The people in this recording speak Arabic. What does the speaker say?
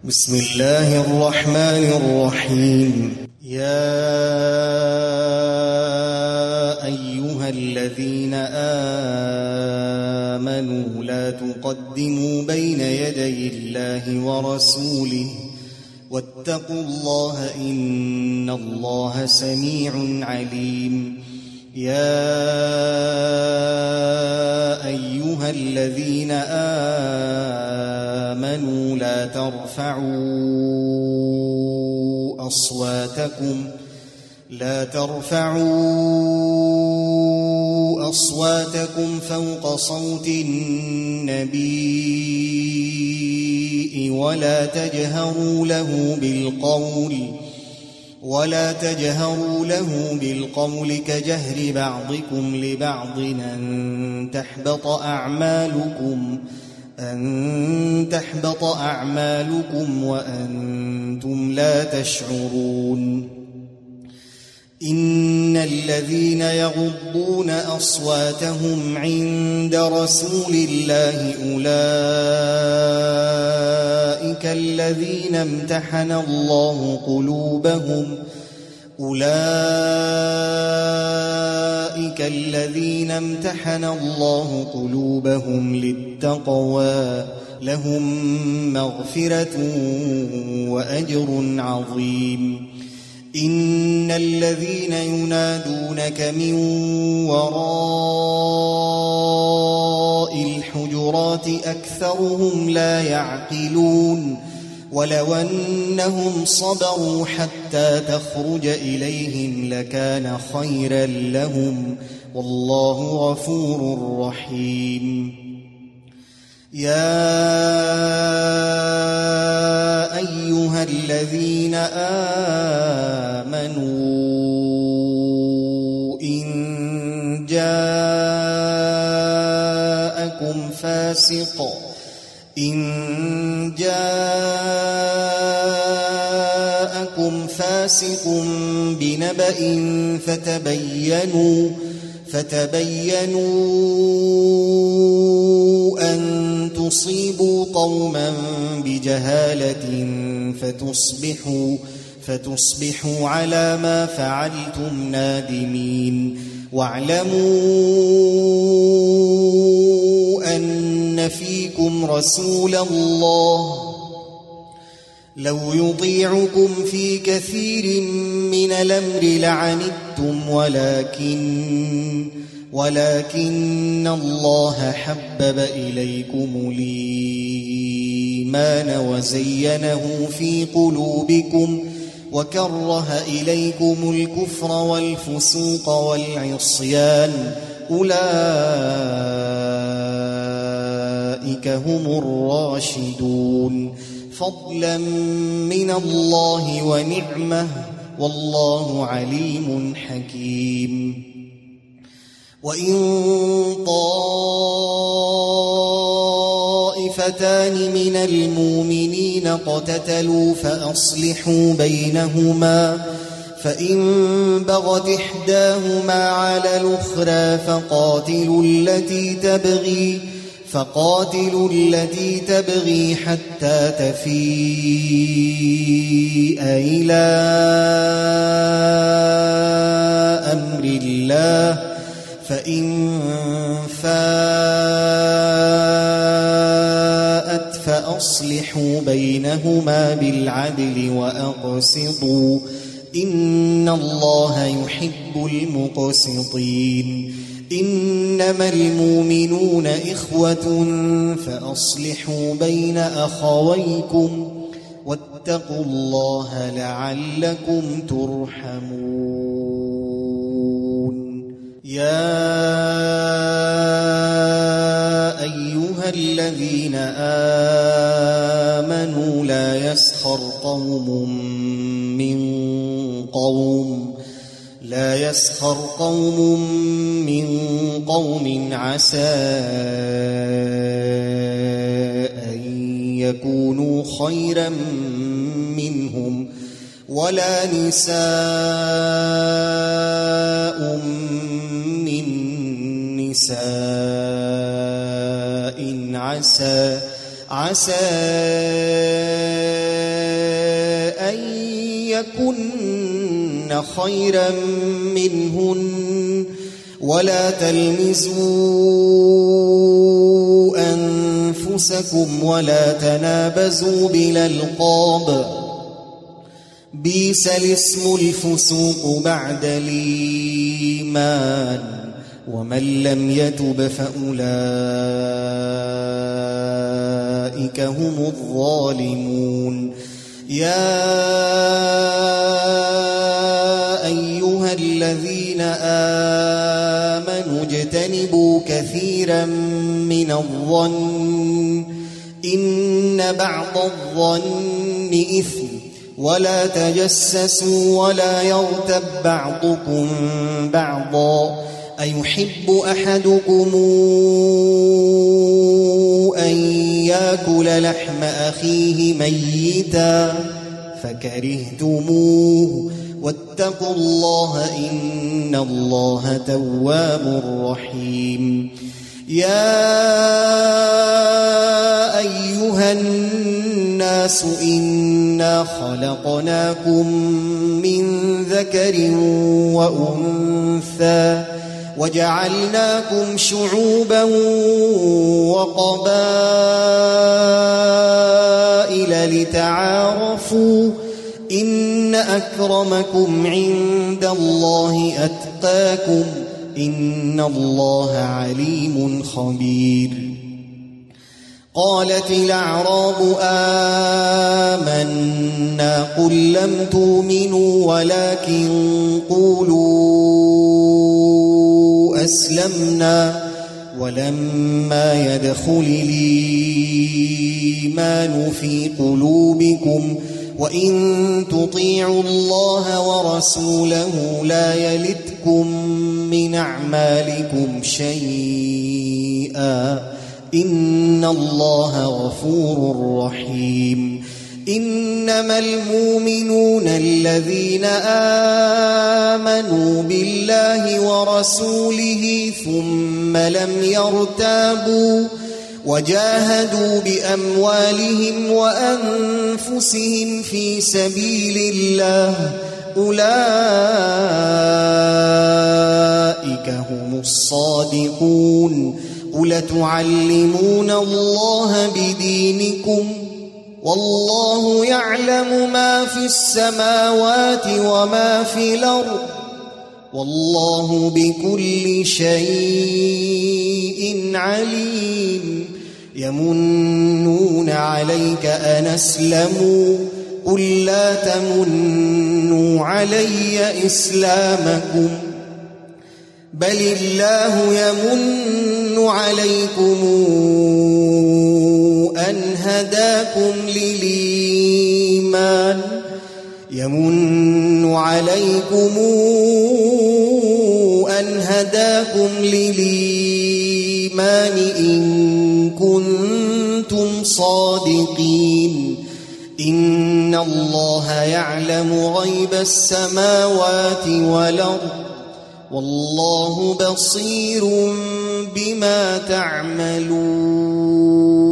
بسم الله الرحمن الرحيم. يا أيها الذين آمنوا لا تقدموا بين يدي الله ورسوله واتقوا الله إن الله سميع عليم. يا أيها الذين آمنوا لا ترفعوا أصواتكم فوق صوت النبي ولا تجهروا له بالقول كجهر بعضكم لبعض أن تحبط أعمالكم وأنتم لا تشعرون. إن الذين يغضون أصواتهم عند رسول الله أولئك الذين امتحن الله قلوبهم للتقوى لهم مغفرة وأجر عظيم. إن الذين ينادونك من وراء الحجرات أكثرهم لا يعقلون. ولو أنهم صبروا حتى تخرج إليهم لكان خيرا لهم والله غفور رحيم. يا أيها الذين آمنوا إن جاءكم فاسق بنبأ فتبينوا أن تصيبوا قوما بجهالة فتصبحوا على ما فعلتم نادمين. واعلموا أن فيكم رسول الله لو يطيعكم في كثير من الأمر لعنتم ولكن الله حبب إليكم الإيمان وزينه في قلوبكم وكره إليكم الكفر والفسوق والعصيان أولئك هم الراشدون فضلا من الله ونعمة والله عليم حكيم. وإن طائفتان من المؤمنين اقتتلوا فأصلحوا بينهما فإن بغت إحداهما على الأخرى فقاتلوا التي تبغي حتى تفيء إلى أمر الله فإن فاءت فأصلحوا بينهما بالعدل وأقسطوا إن الله يحب المقسطين. إنما المؤمنون إخوة فأصلحوا بين أخويكم واتقوا الله لعلكم ترحمون. يا أيها الذين آمنوا لا يسخر قوم من قوم عسى أن يكونوا خيرا منهم ولا نساء من نساء عسى يكن خيرا منهن ولا تلمزوا أنفسكم ولا تنابزوا بالألقاب بئس الاسم الفسوق بعد الإيمان ومن لم يتب فأولئك هم الظالمون يا أيها الذين آمنوا اجتنبوا كثيرا من الظن إن بعض الظن إثم ولا تجسسوا ولا يغتب بعضكم بعضا أيحب أحدكم أن يأكل لحم أخيه ميتا فكرهتموه واتقوا الله إن الله تواب رحيم يا أيها الناس إنا خلقناكم من ذكر وأنثى وجعلناكم شعوبا وقبائل لتعارفوا إن أكرمكم عند الله أتقاكم إن الله عليم خبير قالت الأعراب آمنا قل لم تؤمنوا ولكن قولوا أسلمنا ولما يدخل الإيمان في قلوبكم وإن تطيعوا الله ورسوله لا يلتكم من أعمالكم شيئا إن الله غفور رحيم إنما المؤمنون الذين آمنوا بالله ورسوله ثم لم يرتابوا وجاهدوا بأموالهم وأنفسهم في سبيل الله أولئك هم الصادقون قل تعلمون الله بدينكم والله يعلم ما في السماوات وما في الأرض والله بكل شيء عليم يمنون عليك أن أسلموا قل لا تمنوا علي إسلامكم بل الله يمن عليكم أن هداكم للإيمان يمن عليكم أن هداكم للإيمان إن كنتم صادقين إن الله يعلم غيب السماوات والأرض والله بصير بما تعملون